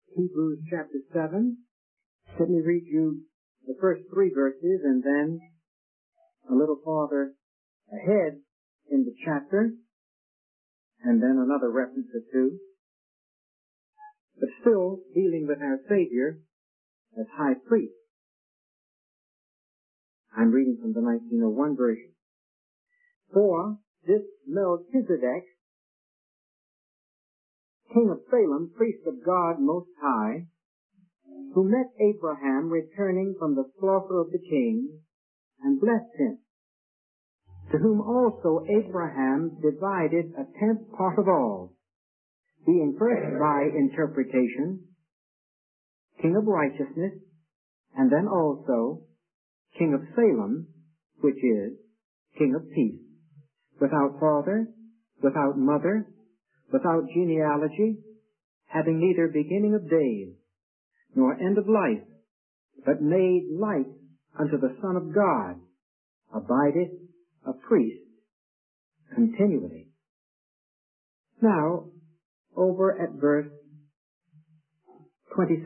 Hebrews chapter 7. Let me read you the first 3 verses and then a little farther ahead in the chapter, and then another reference or 2. But still dealing with our Savior as high priest. I'm reading from the 1901 version. For this Melchizedek, king of Salem, priest of God Most High, who met Abraham returning from the slaughter of the kings, and blessed him, to whom also Abraham divided a 10th part of all, being first by interpretation king of righteousness, and then also king of Salem, which is king of peace, without father, without mother, without genealogy, having neither beginning of days, nor end of life, but made like unto the Son of God, abideth a priest continually. Now, over at verse 26.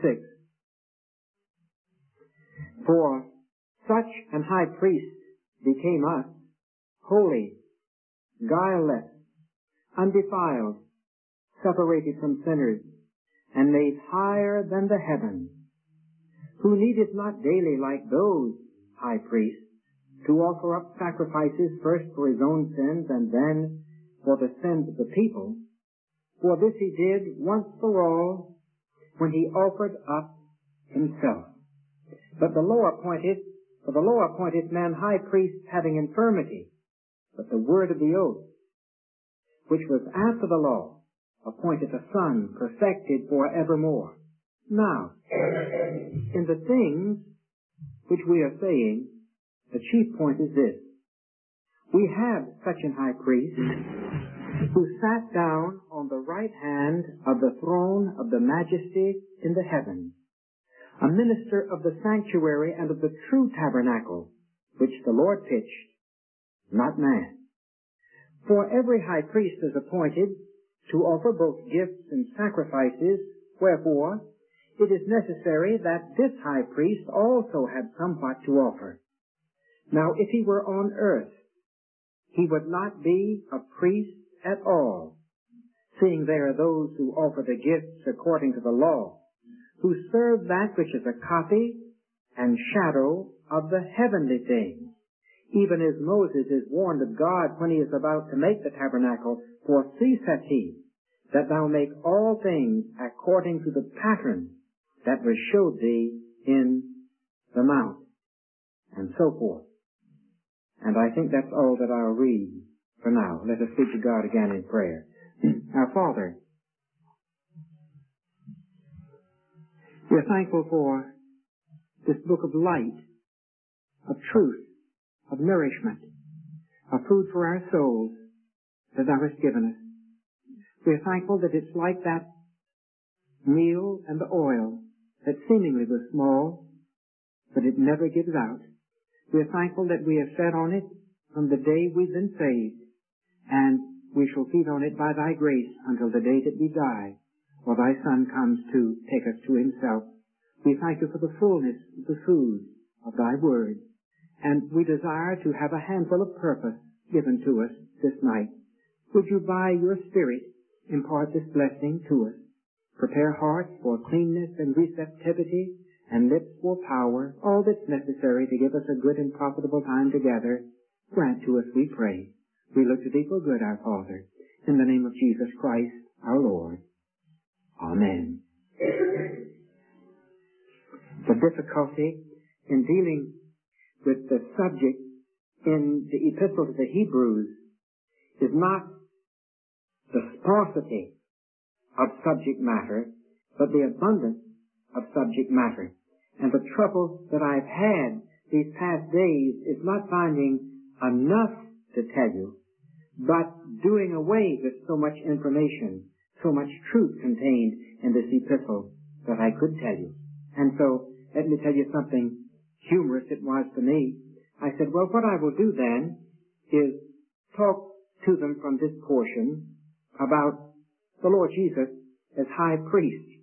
For such an high priest became us, holy, guileless, undefiled, separated from sinners, and made higher than the heavens, who needed not daily like those high priests to offer up sacrifices first for his own sins and then for the sins of the people. For this he did once for all when he offered up himself. But the law appointed man high priests having infirmity, but the word of the oath, which was after the law, appointed a Son perfected for evermore. Now, in the things which we are saying, the chief point is this. We have such an high priest who sat down on the right hand of the throne of the majesty in the heavens, a minister of the sanctuary and of the true tabernacle, which the Lord pitched, not man. For every high priest is appointed to offer both gifts and sacrifices, wherefore it is necessary that this high priest also had somewhat to offer. Now if he were on earth, he would not be a priest at all, seeing there are those who offer the gifts according to the law, who serve that which is a copy and shadow of the heavenly things, even as Moses is warned of God when he is about to make the tabernacle, for see, saith he, that thou make all things according to the pattern that was showed thee in the mount, and so forth. And I think that's all that I'll read for now. Let us speak to God again in prayer. Our Father, we are thankful for this book of light, of truth, of nourishment, of food for our souls that thou hast given us. We are thankful that it's like that meal and the oil that seemingly was small, but it never gives out. We are thankful that we have fed on it from the day we've been saved, and we shall feed on it by thy grace until the day that we die, or thy Son comes to take us to himself. We thank you for the fullness of the food of thy word, and we desire to have a handful of purpose given to us this night. Would you by your Spirit impart this blessing to us? Prepare hearts for cleanness and receptivity, and lips for power, all that's necessary to give us a good and profitable time together. Grant to us, we pray. We look to thee for good, our Father, in the name of Jesus Christ, our Lord. Amen. The difficulty in dealing with the subject in the Epistle to the Hebrews is not the sparsity of subject matter, but the abundance of subject matter. And the trouble that I've had these past days is not finding enough to tell you, but doing away with so much information, so much truth contained in this epistle that I could tell you. And so, let me tell you something humorous it was to me. I said, well, what I will do then is talk to them from this portion about the Lord Jesus as high priest.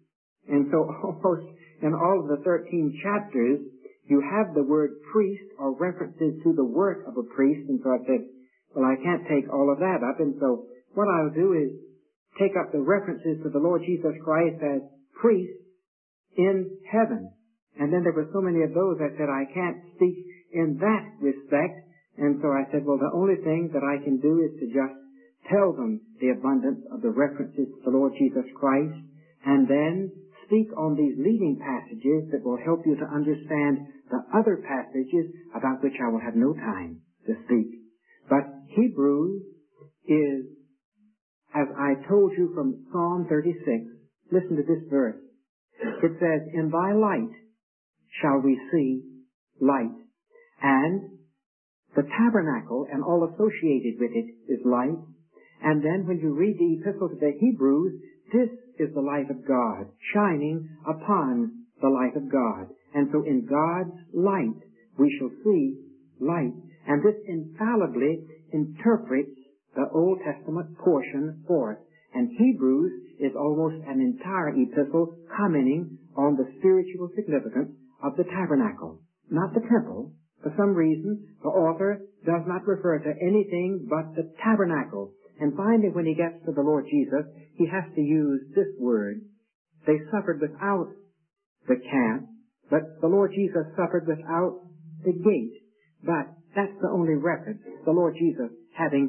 And so almost in all of the 13 chapters, you have the word priest or references to the work of a priest. And so I said, well, I can't take all of that up. And so what I'll do is take up the references to the Lord Jesus Christ as priest in heaven. And then there were so many of those I said I can't speak in that respect. And so I said, well, the only thing that I can do is to just tell them the abundance of the references to the Lord Jesus Christ, and then speak on these leading passages that will help you to understand the other passages about which I will have no time to speak. But Hebrews is, as I told you from Psalm 36, listen to this verse. It says, in thy light shall we see light. And the tabernacle and all associated with it is light. And then when you read the epistle to the Hebrews, this is the light of God, shining upon the light of God. And so in God's light, we shall see light. And this infallibly interprets the Old Testament portion for us. And Hebrews is almost an entire epistle commenting on the spiritual significance of the tabernacle, not the temple. For some reason, the author does not refer to anything but the tabernacle. And finally, when he gets to the Lord Jesus, he has to use this word. They suffered without the camp, but the Lord Jesus suffered without the gate. But that's the only record. The Lord Jesus, having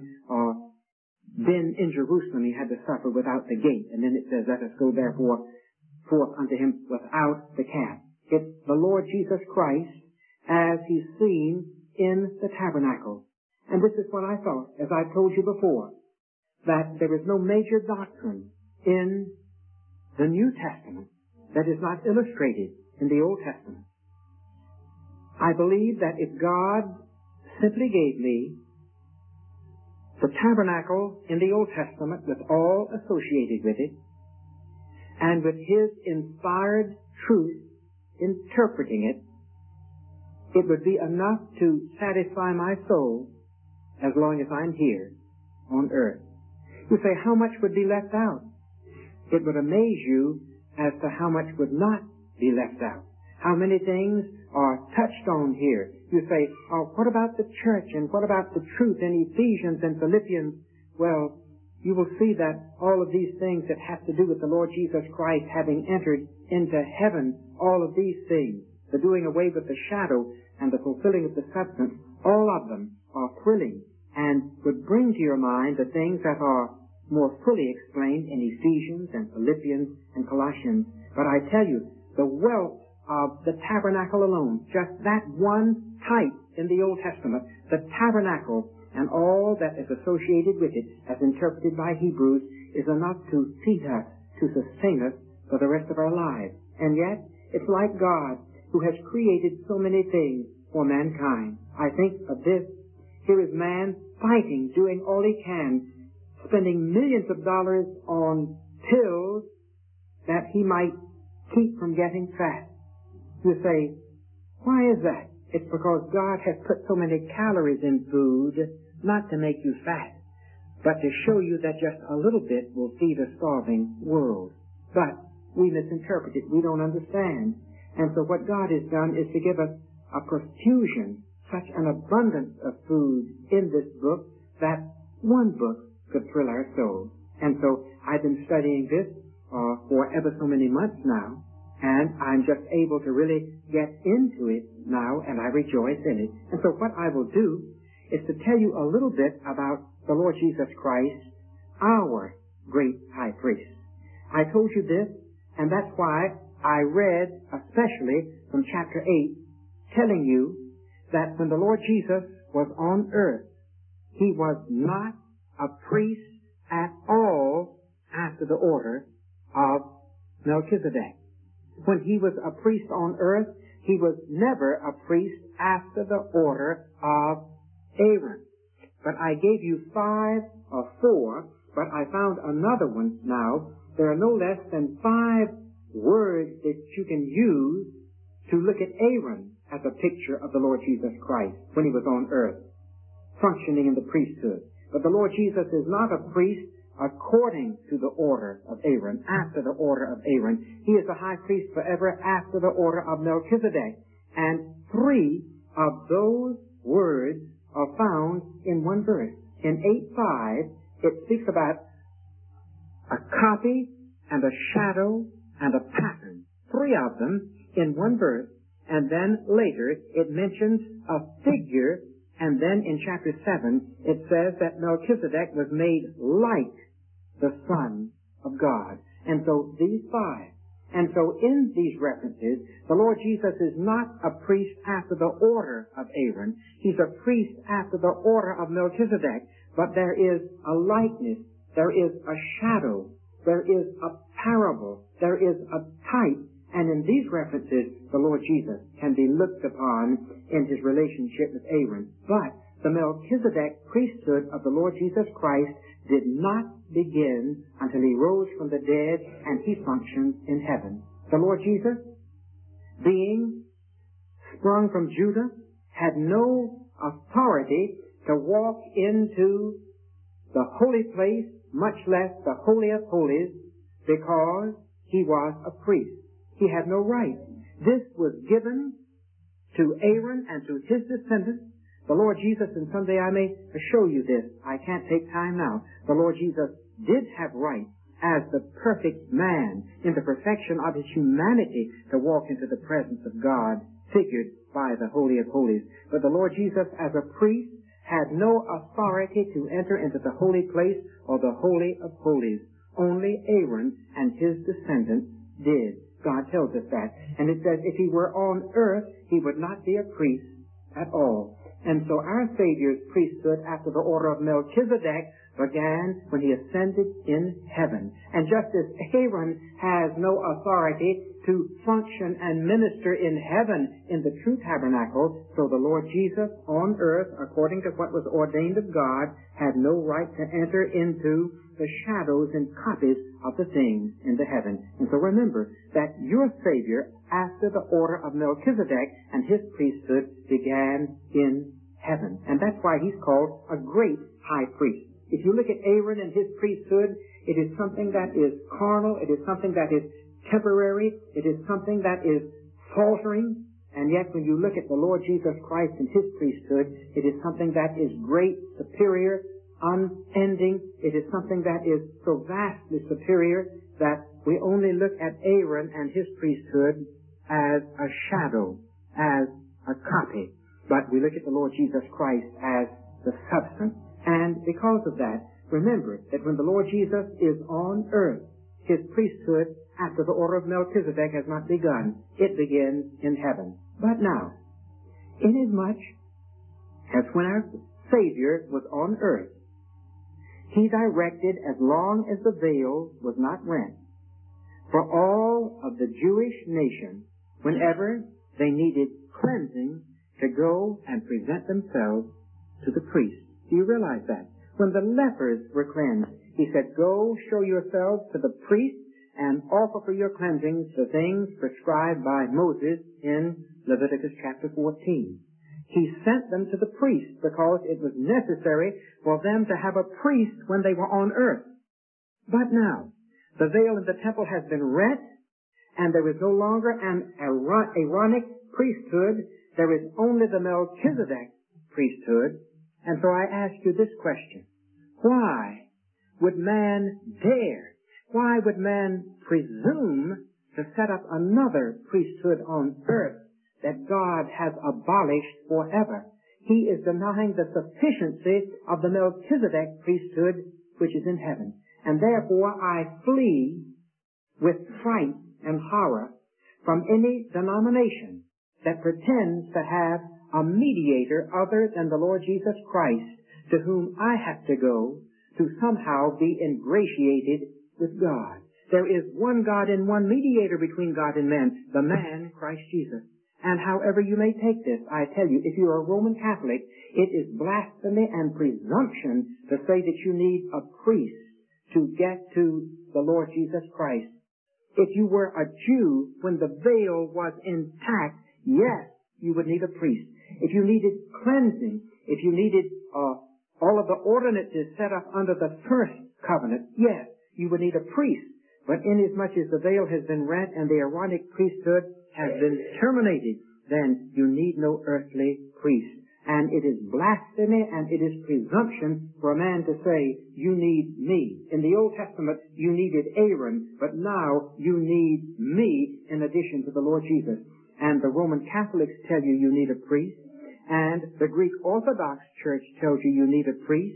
been in Jerusalem, he had to suffer without the gate. And then it says, let us go therefore forth unto him without the camp. It's the Lord Jesus Christ as he's seen in the tabernacle. And this is what I thought, as I told you before, that there is no major doctrine in the New Testament that is not illustrated in the Old Testament. I believe that if God simply gave me the tabernacle in the Old Testament with all associated with it, and with his inspired truth interpreting it, it would be enough to satisfy my soul as long as I'm here on earth. You say, how much would be left out? It would amaze you as to how much would not be left out. How many things are touched on here. You say, oh, what about the church and what about the truth in Ephesians and Philippians? Well, you will see that all of these things that have to do with the Lord Jesus Christ having entered into heaven, all of these things, the doing away with the shadow and the fulfilling of the substance, all of them are thrilling and would bring to your mind the things that are more fully explained in Ephesians and Philippians and Colossians. But I tell you, the wealth of the tabernacle alone, just that one type in the Old Testament, the tabernacle and all that is associated with it, as interpreted by Hebrews, is enough to feed us, to sustain us for the rest of our lives. And yet, it's like God, who has created so many things for mankind. I think of this. Here is man fighting, doing all he can, spending millions of dollars on pills that he might keep from getting fat. You say, why is that? It's because God has put so many calories in food, not to make you fat, but to show you that just a little bit will feed a starving world. But we misinterpret it. We don't understand. And so what God has done is to give us a profusion, such an abundance of food in this book that one book could thrill our souls. And so I've been studying this for ever so many months now, and I'm just able to really get into it now, and I rejoice in it. And so what I will do is to tell you a little bit about the Lord Jesus Christ, our great high priest. I told you this, and that's why I read, especially from chapter 8, telling you that when the Lord Jesus was on earth, he was not a priest at all after the order of Melchizedek. When he was a priest on earth, he was never a priest after the order of Aaron. But I gave you 5 or 4, but I found another one now. There are no less than 5 words that you can use to look at Aaron as a picture of the Lord Jesus Christ when he was on earth, functioning in the priesthood. But the Lord Jesus is not a priest according to the order of Aaron, after the order of Aaron. He is the high priest forever after the order of Melchizedek. And 3 of those words are found in one verse. In 8:5, it speaks about a copy and a shadow and a pattern. 3 of them in one verse. And then later it mentions a figure. And then in chapter 7, it says that Melchizedek was made like the Son of God. And so these 5. And so in these references, the Lord Jesus is not a priest after the order of Aaron. He's a priest after the order of Melchizedek. But there is a likeness. There is a shadow. There is a parable. There is a type. And in these references, the Lord Jesus can be looked upon in his relationship with Aaron. But the Melchizedek priesthood of the Lord Jesus Christ did not begin until he rose from the dead and he functions in heaven. The Lord Jesus, being sprung from Judah, had no authority to walk into the holy place, much less the Holy of Holies, because he was a priest. He had no right. This was given to Aaron and to his descendants. The Lord Jesus, and someday I may show you this. I can't take time now. The Lord Jesus did have right as the perfect man in the perfection of his humanity to walk into the presence of God, figured by the Holy of Holies. But the Lord Jesus as a priest had no authority to enter into the holy place or the Holy of Holies. Only Aaron and his descendants did. God tells us that. And it says if he were on earth, he would not be a priest at all. And so our Savior's priesthood after the order of Melchizedek began when he ascended in heaven. And just as Aaron has no authority to function and minister in heaven in the true tabernacle, so the Lord Jesus on earth, according to what was ordained of God, had no right to enter into the shadows and copies of the things in the heaven. And so remember that your Savior, after the order of Melchizedek and his priesthood, began in heaven. And that's why he's called a great high priest. If you look at Aaron and his priesthood, it is something that is carnal, it is something that is temporary, it is something that is faltering, and yet when you look at the Lord Jesus Christ and his priesthood, it is something that is great, superior, unending. It is something that is so vastly superior that we only look at Aaron and his priesthood as a shadow, as a copy. But we look at the Lord Jesus Christ as the substance. And because of that, remember that when the Lord Jesus is on earth, his priesthood after the order of Melchizedek has not begun. It begins in heaven. But now, inasmuch as when our Savior was on earth, he directed, as long as the veil was not rent, for all of the Jewish nation, whenever they needed cleansing, to go and present themselves to the priest. Do you realize that? When the lepers were cleansed, he said, go show yourselves to the priest and offer for your cleansing the things prescribed by Moses in Leviticus chapter 14. He sent them to the priest because it was necessary for them to have a priest when they were on earth. But now, the veil in the temple has been rent, and there is no longer an Aaronic priesthood. There is only the Melchizedek priesthood. And so I ask you this question. Why would man dare? Why would man presume to set up another priesthood on earth that God has abolished forever? He is denying the sufficiency of the Melchizedek priesthood which is in heaven. And therefore I flee with fright and horror from any denomination that pretends to have a mediator other than the Lord Jesus Christ, to whom I have to go to somehow be ingratiated with God. There is one God and one mediator between God and man, the man, Christ Jesus. And however you may take this, I tell you, if you are a Roman Catholic, it is blasphemy and presumption to say that you need a priest to get to the Lord Jesus Christ. If you were a Jew when the veil was intact, yes, you would need a priest. If you needed cleansing, if you needed all of the ordinances set up under the first covenant, yes, you would need a priest. But inasmuch as the veil has been rent and the Aaronic priesthood has been terminated, then you need no earthly priest. And it is blasphemy and it is presumption for a man to say, you need me. In the Old Testament, you needed Aaron, but now you need me in addition to the Lord Jesus. And the Roman Catholics tell you you need a priest. And the Greek Orthodox Church tells you you need a priest.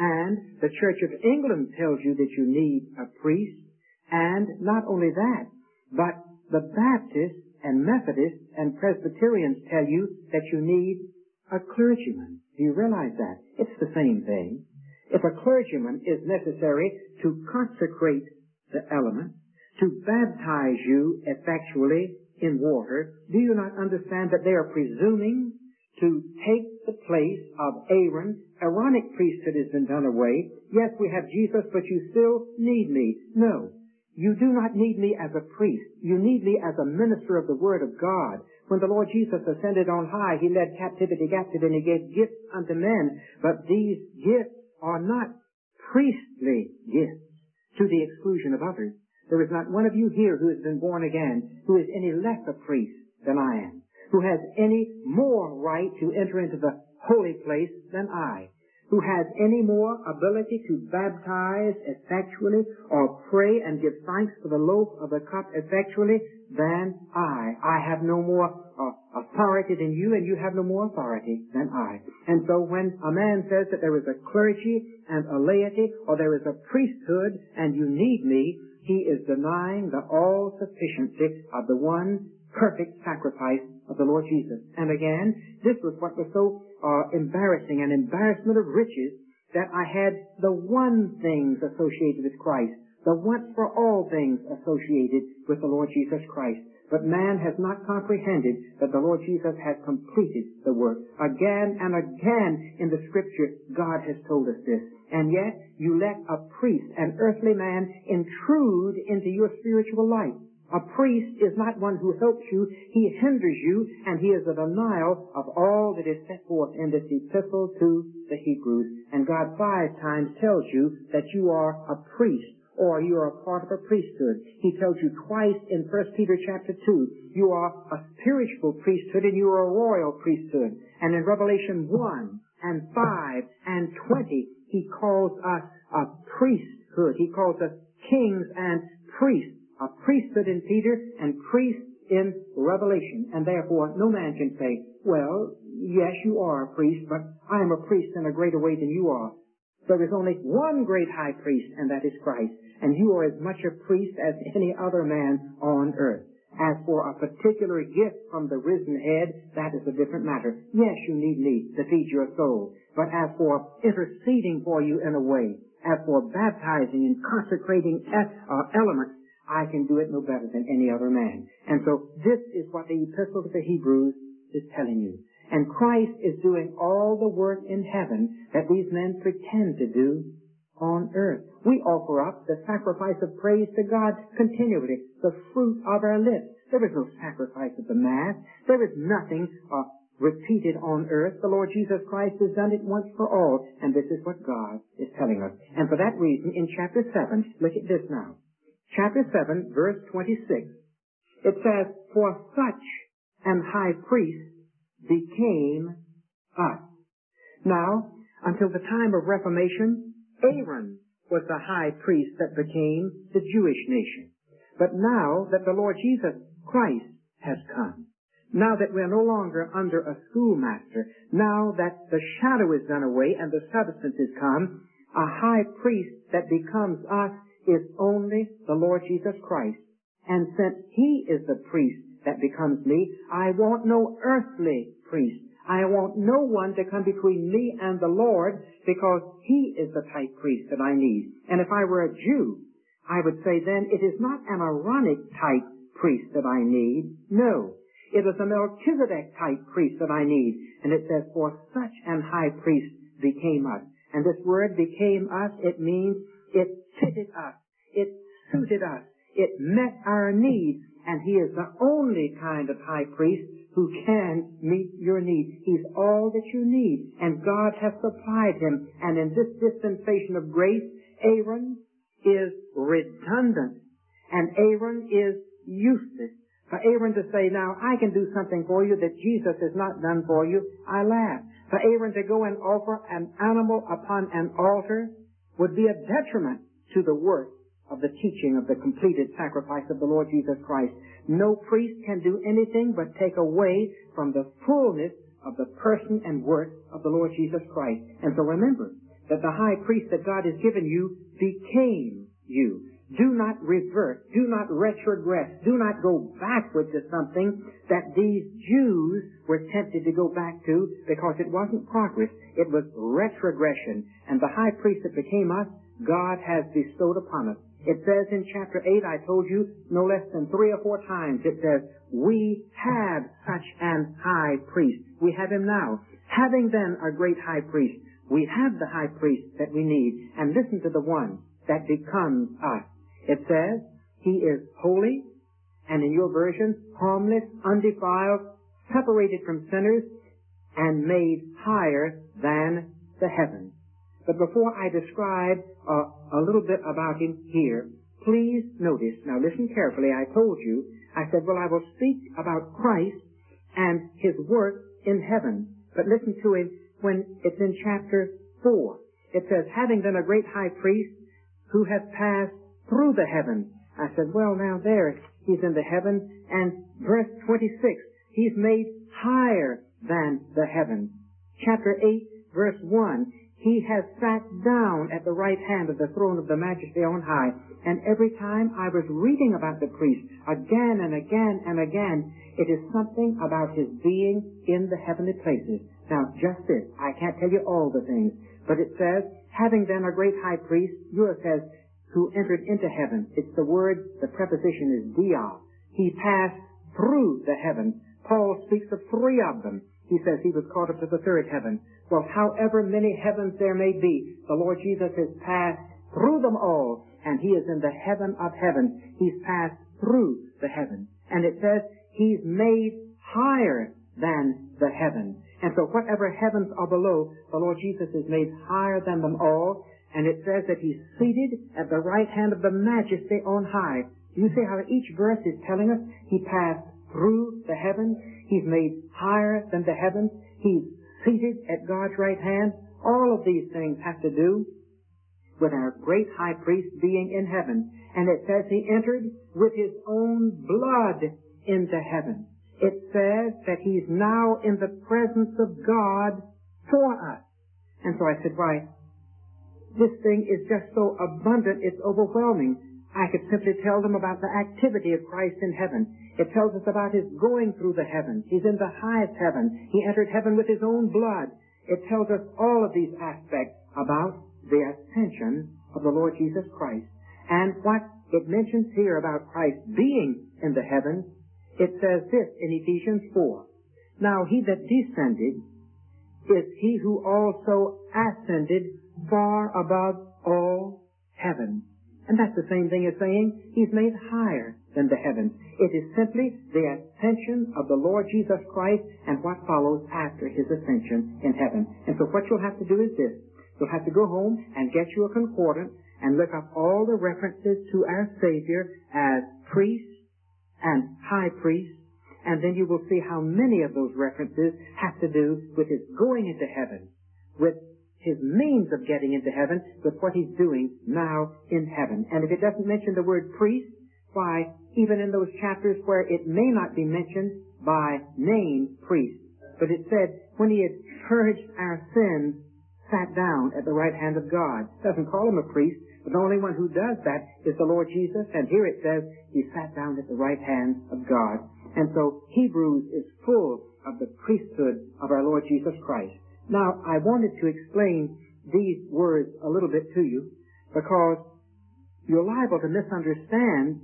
And the Church of England tells you that you need a priest. And not only that, but the Baptists and Methodists and Presbyterians tell you that you need a clergyman. Do you realize that? It's the same thing. If a clergyman is necessary to consecrate the elements, to baptize you effectually in water, do you not understand that they are presuming to take the place of Aaron? Aaronic priesthood has been done away. Yes, we have Jesus, but you still need me. No. You do not need me as a priest. You need me as a minister of the Word of God. When the Lord Jesus ascended on high, He led captivity captive and He gave gifts unto men. But these gifts are not priestly gifts to the exclusion of others. There is not one of you here who has been born again who is any less a priest than I am, who has any more right to enter into the holy place than I, who has any more ability to baptize effectually or pray and give thanks for the loaf of the cup effectually than I. I have no more authority than you, and you have no more authority than I. And so when a man says that there is a clergy and a laity, or there is a priesthood and you need me, he is denying the all-sufficiency of the one perfect sacrifice of the Lord Jesus. And again, this was what was so embarrassing, an embarrassment of riches, that I had the one things associated with Christ, the once for all things associated with the Lord Jesus Christ. But man has not comprehended that the Lord Jesus has completed the work. Again and again in the Scripture, God has told us this. And yet, you let a priest, an earthly man, intrude into your spiritual life. A priest is not one who helps you. He hinders you, and he is a denial of all that is set forth in this epistle to the Hebrews. And God 5 times tells you that you are a priest, or you are a part of a priesthood. He tells you twice in 1 Peter chapter 2, you are a spiritual priesthood and you are a royal priesthood. And in Revelation 1 and 5 and 20, He calls us a priesthood. He calls us kings and priests. A priesthood in Peter and priest in Revelation. And therefore, no man can say, well, yes, you are a priest, but I am a priest in a greater way than you are. There is only one great high priest, and that is Christ. And you are as much a priest as any other man on earth. As for a particular gift from the risen head, that is a different matter. Yes, you need me to feed your soul. But as for interceding for you in a way, as for baptizing and consecrating elements, I can do it no better than any other man. And so this is what the Epistle to the Hebrews is telling you. And Christ is doing all the work in heaven that these men pretend to do on earth. We offer up the sacrifice of praise to God continually, the fruit of our lips. There is no sacrifice at the Mass. There is nothing repeated on earth. The Lord Jesus Christ has done it once for all, and this is what God is telling us. And for that reason, in chapter 7, look at this now. Chapter 7, verse 26, it says, for such an high priest became us. Now, until the time of Reformation, Aaron was the high priest that became the Jewish nation. But now that the Lord Jesus Christ has come, now that we're no longer under a schoolmaster, now that the shadow is done away and the substance is come, a high priest that becomes us is only the Lord Jesus Christ. And since He is the priest that becomes me, I want no earthly priest. I want no one to come between me and the Lord, because He is the type priest that I need. And if I were a Jew, I would say then it is not an Aaronic type priest that I need. No. It is a Melchizedek type priest that I need. And it says, for such an high priest became us. And this word became us, it means it fitted us. It suited us. It met our needs. And He is the only kind of high priest who can meet your need. He's all that you need. And God has supplied Him. And in this dispensation of grace, Aaron is redundant, and Aaron is useless. For Aaron to say, now, I can do something for you that Jesus has not done for you, I laugh. For Aaron to go and offer an animal upon an altar would be a detriment to the work of the teaching of the completed sacrifice of the Lord Jesus Christ. No priest can do anything but take away from the fullness of the person and work of the Lord Jesus Christ. And so remember that the high priest that God has given you became you. Do not revert. Do not retrogress. Do not go backward to something that these Jews were tempted to go back to because it wasn't progress. It was retrogression. And the high priest that became us, God has bestowed upon us. It says in chapter 8, I told you, no less than 3 or 4 times, it says, we have such an high priest. We have him now. Having then a great high priest, we have the high priest that we need. And listen to the one that becomes us. It says, he is holy, and in your version, harmless, undefiled, separated from sinners, and made higher than the heavens. But before I describe a little bit about him here, please notice, now listen carefully, I told you, I said, well, I will speak about Christ and his work in heaven. But listen to him when it's in chapter 4. It says, having then a great high priest who has passed through the heavens. I said, well, now there, he's in the heavens. And verse 26, he's made higher than the heavens. Chapter 8, verse 1, he has sat down at the right hand of the throne of the majesty on high. And every time I was reading about the priest, again and again and again, it is something about his being in the heavenly places. Now, just this, I can't tell you all the things, but it says, having then a great high priest, yours says, who entered into heaven. It's the word, the preposition is dia. He passed through the heavens. Paul speaks of 3 of them. He says he was caught up to the 3rd heaven. Well, however many heavens there may be, the Lord Jesus has passed through them all, and he is in the heaven of heavens. He's passed through the heavens. And it says he's made higher than the heavens. And so whatever heavens are below, the Lord Jesus is made higher than them all. And it says that he's seated at the right hand of the majesty on high. Do you see how each verse is telling us he passed through the heavens? He's made higher than the heavens. He's seated at God's right hand. All of these things have to do with our great high priest being in heaven. And it says he entered with his own blood into heaven. It says that he's now in the presence of God for us. And so I said, why, this thing is just so abundant, it's overwhelming. I could simply tell them about the activity of Christ in heaven. It tells us about his going through the heavens. He's in the highest heaven. He entered heaven with his own blood. It tells us all of these aspects about the ascension of the Lord Jesus Christ. And what it mentions here about Christ being in the heavens, it says this in Ephesians 4. Now he that descended is he who also ascended far above all heaven. And that's the same thing as saying he's made higher than the heavens. It is simply the ascension of the Lord Jesus Christ and what follows after his ascension in heaven. And so what you'll have to do is this. You'll have to go home and get you a concordance and look up all the references to our Savior as priest and high priest. And then you will see how many of those references have to do with his going into heaven, with his means of getting into heaven, with what he's doing now in heaven. And if it doesn't mention the word priest, why, even in those chapters where it may not be mentioned by name, priest, but it said, when he had purged our sins, sat down at the right hand of God. It doesn't call him a priest, but the only one who does that is the Lord Jesus. And here it says, he sat down at the right hand of God. And so Hebrews is full of the priesthood of our Lord Jesus Christ. Now, I wanted to explain these words a little bit to you because you're liable to misunderstand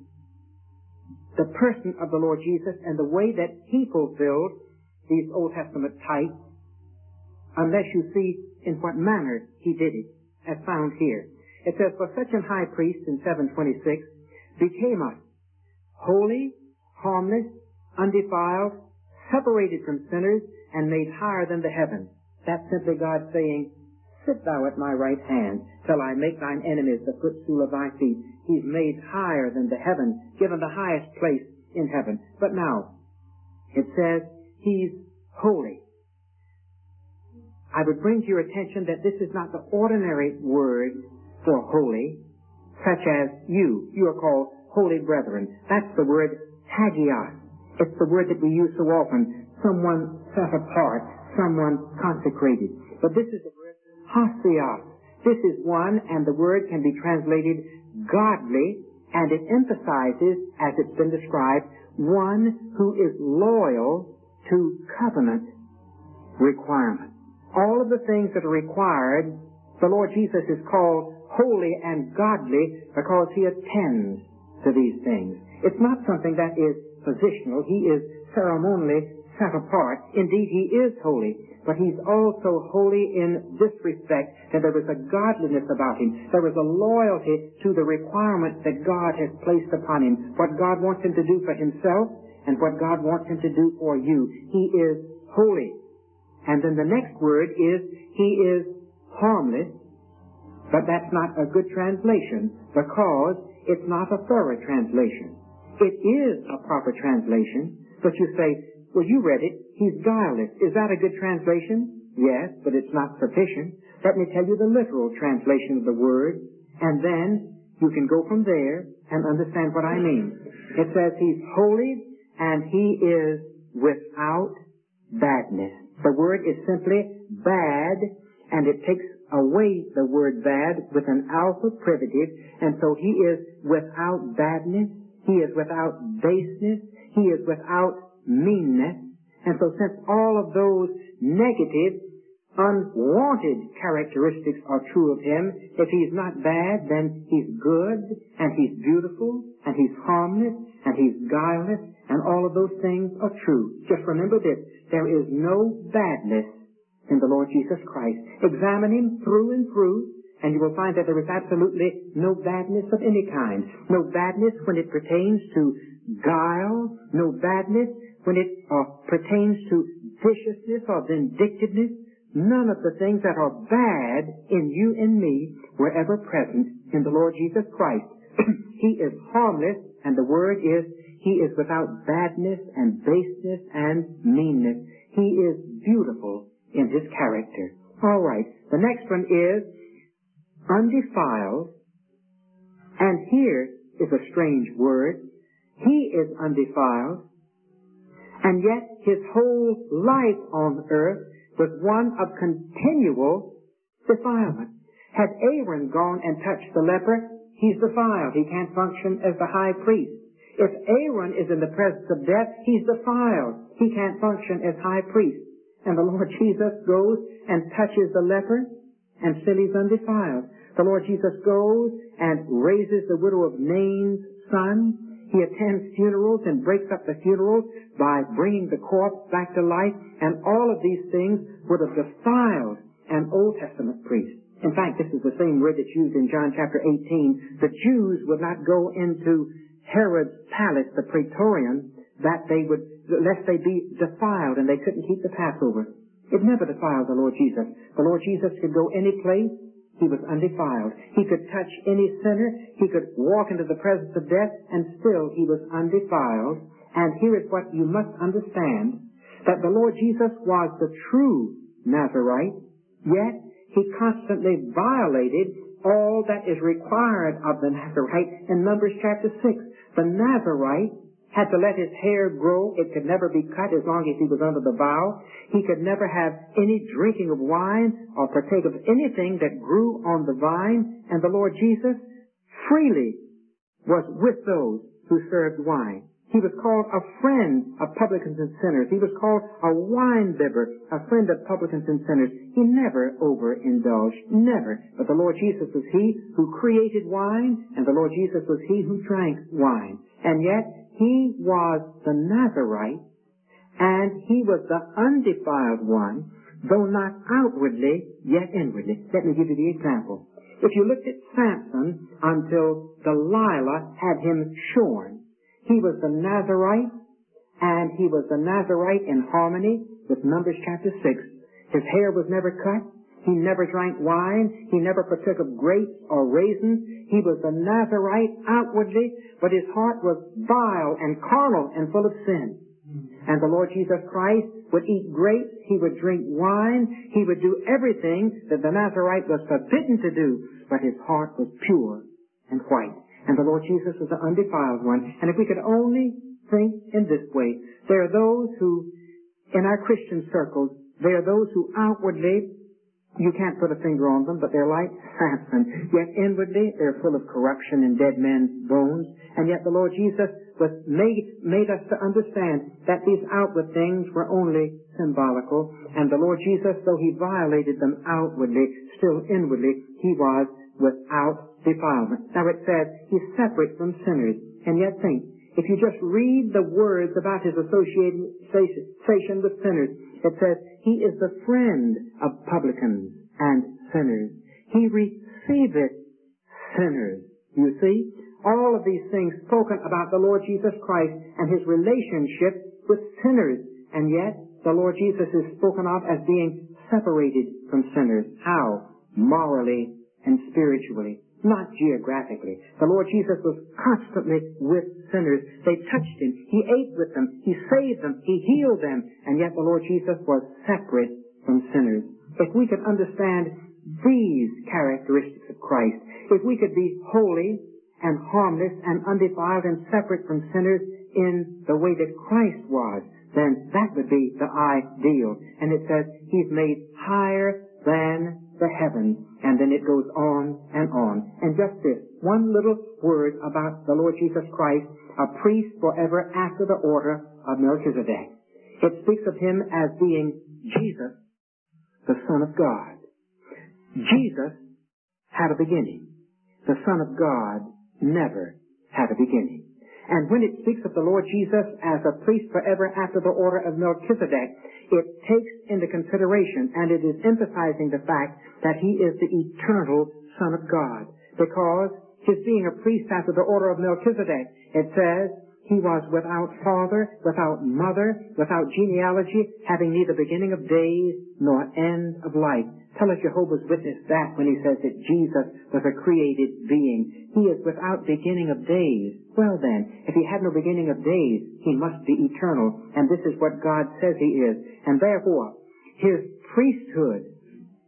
the person of the Lord Jesus and the way that he fulfilled these Old Testament types unless you see in what manner he did it, as found here. It says, for such an high priest in 7:26 became us, holy, harmless, undefiled, separated from sinners, and made higher than the heavens. That's simply God saying, Sit thou at my right hand, till I make thine enemies the footstool of thy feet. He's made higher than the heavens, given the highest place in heaven. But now, it says, he's holy. I would bring to your attention that this is not the ordinary word for holy, such as you. You are called holy brethren. That's the word hagios. It's the word that we use so often. Someone set apart, someone consecrated. But this is the word hagios. This is one, and the word can be translated godly, and it emphasizes, as it's been described, one who is loyal to covenant requirements. All of the things that are required, the Lord Jesus is called holy and godly because he attends to these things. It's not something that is positional. He is ceremonially set apart. Indeed, he is holy, but he's also holy in this respect, that there is a godliness about him. There is a loyalty to the requirements that God has placed upon him, what God wants him to do for himself and what God wants him to do for you. He is holy. And then the next word is, he is harmless, but that's not a good translation because it's not a thorough translation. It is a proper translation, but you say, well, you read it, he's guileless. Is that a good translation? Yes, but it's not sufficient. Let me tell you the literal translation of the word, and then you can go from there and understand what I mean. It says he's holy and he is without badness. The word is simply bad, and it takes away the word bad with an alpha privative, and so he is without badness, he is without baseness, he is without meanness. And so since all of those negative, unwanted characteristics are true of him, if he's not bad, then he's good, and he's beautiful, and he's harmless, and he's guileless, and all of those things are true. Just remember this, there is no badness in the Lord Jesus Christ. Examine him through and through, and you will find that there is absolutely no badness of any kind. No badness when it pertains to guile, no badness when it pertains to viciousness or vindictiveness. None of the things that are bad in you and me were ever present in the Lord Jesus Christ. He is harmless, and the word is, he is without badness and baseness and meanness. He is beautiful in his character. All right. The next one is undefiled. And here is a strange word. He is undefiled. And yet his whole life on earth was one of continual defilement. Had Aaron gone and touched the leper, he's defiled. He can't function as the high priest. If Aaron is in the presence of death, he's defiled. He can't function as high priest. And the Lord Jesus goes and touches the leper, and still he's undefiled. The Lord Jesus goes and raises the widow of Nain's son. He attends funerals and breaks up the funerals by bringing the corpse back to life. And all of these things would have defiled an Old Testament priest. In fact, this is the same word that's used in John chapter 18. The Jews would not go into Herod's palace, the Praetorium, lest they be defiled and they couldn't keep the Passover. It never defiled the Lord Jesus. The Lord Jesus could go any place. He was undefiled. He could touch any sinner. He could walk into the presence of death, and still he was undefiled. And here is what you must understand, that the Lord Jesus was the true Nazarite, yet he constantly violated all that is required of the Nazarite in Numbers chapter 6. The Nazarite had to let his hair grow. It could never be cut as long as he was under the vow. He could never have any drinking of wine or partake of anything that grew on the vine. And the Lord Jesus freely was with those who served wine. He was called a friend of publicans and sinners. He was called a wine bibber, a friend of publicans and sinners. He never overindulged, never. But the Lord Jesus was he who created wine, and the Lord Jesus was he who drank wine. And yet, he was the Nazarite, and he was the undefiled one, though not outwardly, yet inwardly. Let me give you the example. If you looked at Samson until Delilah had him shorn, he was the Nazarite, and he was the Nazarite in harmony with Numbers chapter 6. His hair was never cut. He never drank wine. He never partook of grapes or raisins. He was a Nazarite outwardly, but his heart was vile and carnal and full of sin. And the Lord Jesus Christ would eat grapes. He would drink wine. He would do everything that the Nazarite was forbidden to do, but his heart was pure and white. And the Lord Jesus was the undefiled one. And if we could only think in this way, there are those who, in our Christian circles, there are those who outwardly, you can't put a finger on them, but they're like Samson. Yet inwardly, they're full of corruption and dead men's bones. And yet the Lord Jesus was made us to understand that these outward things were only symbolical. And the Lord Jesus, though he violated them outwardly, still inwardly, he was without defilement. Now it says he's separate from sinners. And yet think, if you just read the words about his association with sinners, it says he is the friend of publicans and sinners. He receiveth sinners. You see, all of these things spoken about the Lord Jesus Christ and his relationship with sinners. And yet, the Lord Jesus is spoken of as being separated from sinners. How? Morally and spiritually. Not geographically. The Lord Jesus was constantly with sinners. They touched him. He ate with them. He saved them. He healed them. And yet the Lord Jesus was separate from sinners. If we could understand these characteristics of Christ, if we could be holy and harmless and undefiled and separate from sinners in the way that Christ was, then that would be the ideal. And it says he's made higher than the heavens. And then it goes on and on. And just this, one little word about the Lord Jesus Christ, a priest forever after the order of Melchizedek. It speaks of him as being Jesus, the Son of God. Jesus had a beginning. The Son of God never had a beginning. And when it speaks of the Lord Jesus as a priest forever after the order of Melchizedek, it takes into consideration and it is emphasizing the fact that he is the eternal Son of God. Because his being a priest after the order of Melchizedek, it says he was without father, without mother, without genealogy, having neither beginning of days nor end of life. Tell us Jehovah's Witness that when he says that Jesus was a created being. He is without beginning of days. Well then, if he had no beginning of days, he must be eternal. And this is what God says he is. And therefore, his priesthood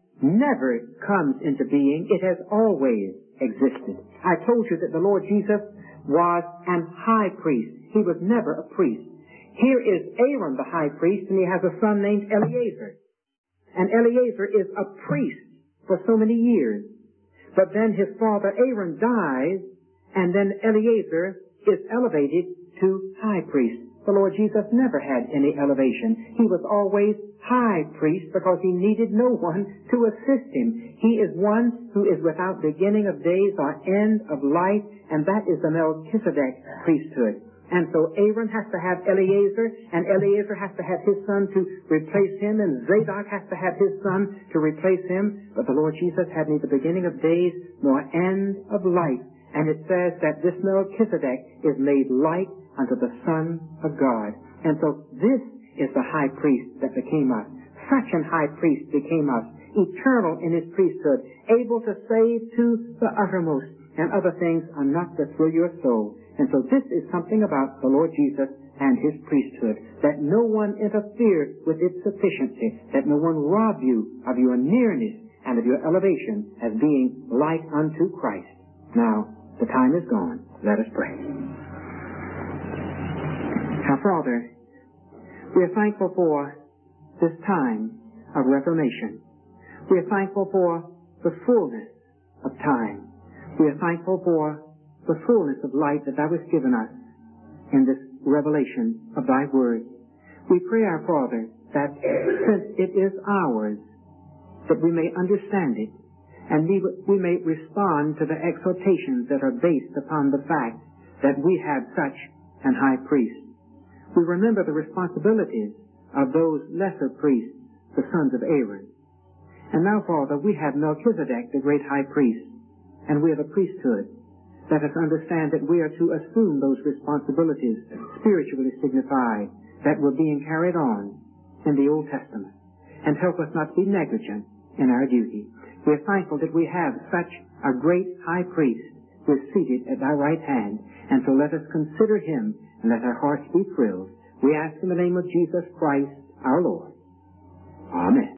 never comes into being. It has always existed. I told you that the Lord Jesus was an high priest. He was never a priest. Here is Aaron the high priest, and he has a son named Eleazar. And Eleazar is a priest for so many years. But then his father Aaron dies, and then Eleazar is elevated to high priest. The Lord Jesus never had any elevation. He was always high priest because he needed no one to assist him. He is one who is without beginning of days or end of life, and that is the Melchizedek priesthood. And so Aaron has to have Eleazar, and Eleazar has to have his son to replace him, and Zadok has to have his son to replace him. But the Lord Jesus had neither beginning of days nor end of life. And it says that this Melchizedek is made like unto the Son of God. And so this is the high priest that became us. Such an high priest became us, eternal in his priesthood, able to save to the uttermost. And other things are not to thrill your soul. And so this is something about the Lord Jesus and his priesthood, that no one interfered with its sufficiency, that no one robbed you of your nearness and of your elevation as being like unto Christ. Now, the time is gone. Let us pray. Now, Father, we are thankful for this time of reformation. We are thankful for the fullness of time. We are thankful for the fullness of light that thou hast given us in this revelation of thy word. We pray, our Father, that since it is ours, that we may understand it, and we may respond to the exhortations that are based upon the fact that we have such an high priest. We remember the responsibilities of those lesser priests, the sons of Aaron. And now, Father, we have Melchizedek, the great high priest, and we are the priesthood. Let us understand that we are to assume those responsibilities, spiritually signified, that were being carried on in the Old Testament. And help us not to be negligent in our duty. We're thankful that we have such a great high priest who is seated at our right hand, and so let us consider him and let our hearts be thrilled. We ask in the name of Jesus Christ, our Lord.